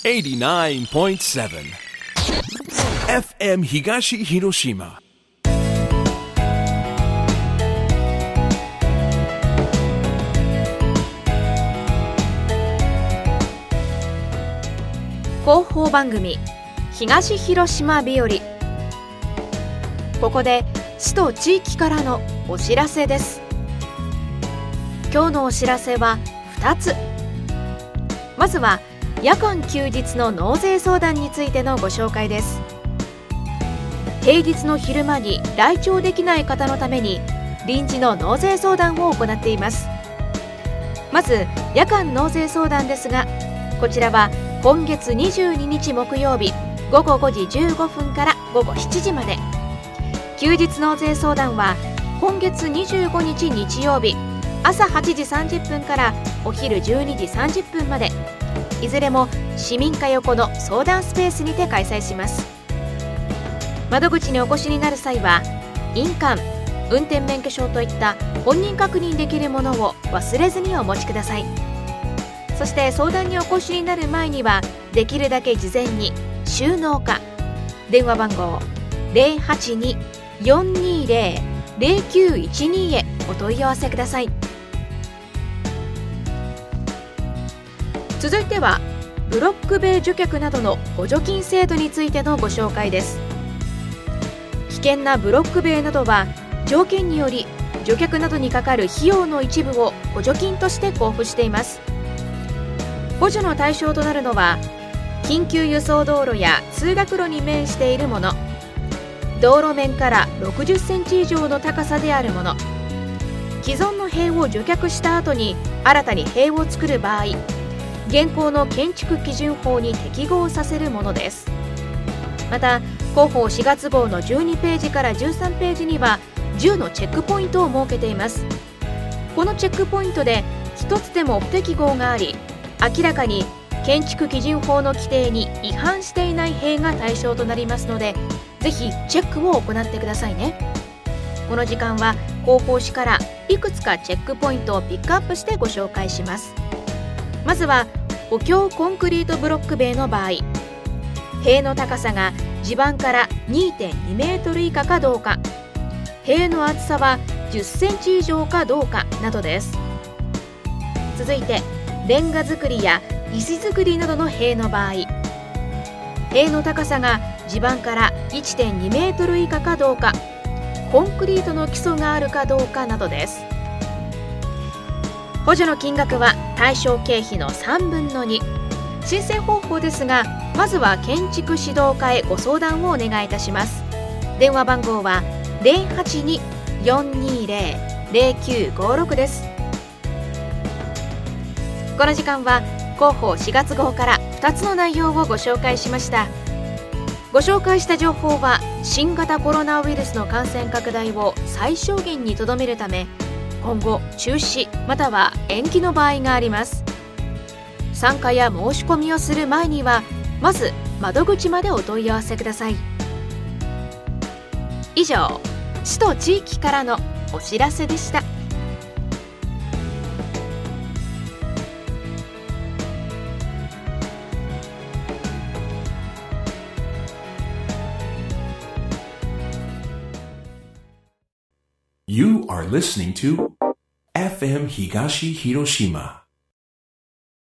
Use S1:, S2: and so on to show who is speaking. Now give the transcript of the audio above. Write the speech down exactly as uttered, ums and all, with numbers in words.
S1: エイティナインポイントセブン エフエム 東広島。
S2: 広報番組東広島日和。ここで市と地域からのお知らせです。今日のお知らせはふたつ。まずは夜間休日の納税相談についてのご紹介です。平日の昼間に来庁できない方のために臨時の納税相談を行っています。まず夜間納税相談ですが、こちらは今月にじゅうににち木曜日ごごごじじゅうごふんからごごしちじまで。休日納税相談は今月にじゅうごにち日曜日朝はちじさんじゅっぷんからお昼じゅうにじさんじゅっぷんまで、いずれも市民課横の相談スペースにて開催します。窓口にお越しになる際は印鑑、運転免許証といった本人確認できるものを忘れずにお持ちください。そして相談にお越しになる前にはできるだけ事前に収納課、電話番号 ゼロはちに よんにーゼロ ゼロきゅういちに へお問い合わせください。続いてはブロック塀除却などの補助金制度についてのご紹介です。危険なブロック塀などは条件により除却などにかかる費用の一部を補助金として交付しています。補助の対象となるのは緊急輸送道路や通学路に面しているもの、道路面からろくじゅっセンチ以上の高さであるもの、既存の塀を除却した後に新たに塀を作る場合、現行の建築基準法に適合させるものです。また広報しがつ号のじゅうにページからじゅうさんページにはじゅうのチェックポイントを設けています。このチェックポイントで一つでも不適合があり、明らかに建築基準法の規定に違反していない塀が対象となりますので、ぜひチェックを行ってくださいね。この時間は広報誌からいくつかチェックポイントをピックアップしてご紹介します。まずは補強コンクリートブロック塀の場合、塀の高さが地盤から にてんにメートル以下かどうか、塀の厚さはじゅっセンチ以上かどうかなどです。続いてレンガ造りや石造りなどの塀の場合、塀の高さが地盤から いってんにメートル以下かどうか、コンクリートの基礎があるかどうかなどです。補助の金額は対象経費のさんぶんのに。申請方法ですが、まずは建築指導課へご相談をお願いいたします。電話番号は ゼロはちに よんにーゼロ ゼロきゅうごろく です。この時間は広報しがつ号からふたつの内容をご紹介しました。ご紹介した情報は新型コロナウイルスの感染拡大を最小限にとどめるため、今後中止または延期の場合があります。参加や申し込みをする前にはまず窓口までお問い合わせください。以上、市と地域からのお知らせでした。
S1: You are listening to エフエム 東広島